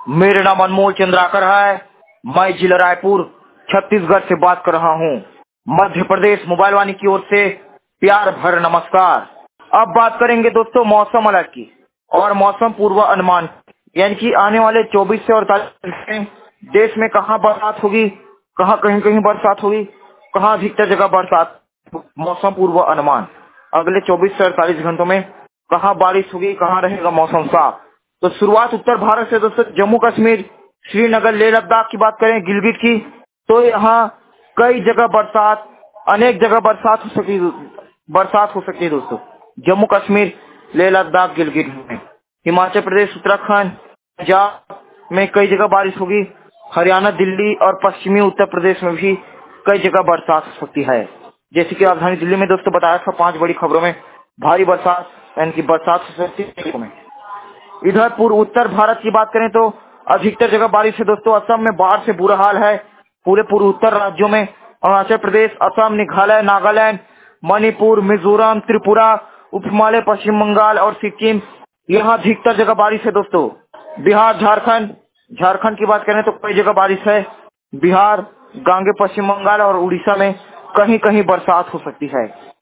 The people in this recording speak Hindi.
मेरा नाम अनमोल चंद्राकर है। मैं जिला रायपुर छत्तीसगढ़ से बात कर रहा हूँ। मध्य प्रदेश मोबाइल वाणी की ओर से प्यार भर नमस्कार। अब बात करेंगे दोस्तों मौसम अलर्ट की और मौसम पूर्व अनुमान, यानी कि आने वाले 24 से 48 घंटे में देश में कहाँ बरसात होगी, कहाँ कहीं कहीं बरसात होगी, कहाँ अधिकतर जगह बरसात। मौसम पूर्व अनुमान अगले 24 से 48 घंटों में कहाँ बारिश होगी, कहाँ रहेगा मौसम साफ। तो शुरुआत उत्तर भारत से दोस्तों, जम्मू कश्मीर, श्रीनगर, लेह लद्दाख की बात करें, गिलगित की, तो यहाँ कई जगह बरसात, अनेक जगह बरसात हो सकती है दोस्तों। जम्मू कश्मीर, लेह लद्दाख, गिलगित में, हिमाचल प्रदेश, उत्तराखंड, पंजाब में कई जगह बारिश होगी। हरियाणा, दिल्ली और पश्चिमी उत्तर प्रदेश में भी कई जगह बरसात हो सकती है। जैसे कि राजधानी दिल्ली में दोस्तों बताया था 5 बड़ी खबरों में भारी बरसात, यानी कि बरसात हो सकती है। इधर पूर्व उत्तर भारत की बात करें तो अधिकतर जगह बारिश है दोस्तों। असम में बाढ़ से बुरा हाल है। पूरे पूर्व उत्तर राज्यों में अरुणाचल प्रदेश, असम, मेघालय, नागालैंड, मणिपुर, मिजोरम, त्रिपुरा, उप हिमालय, पश्चिम बंगाल और सिक्किम, यहाँ अधिकतर जगह बारिश है दोस्तों। बिहार, झारखंड की बात करें तो कई जगह बारिश है। बिहार, गांगे, पश्चिम बंगाल और उड़ीसा में कहीं कहीं बरसात हो सकती है।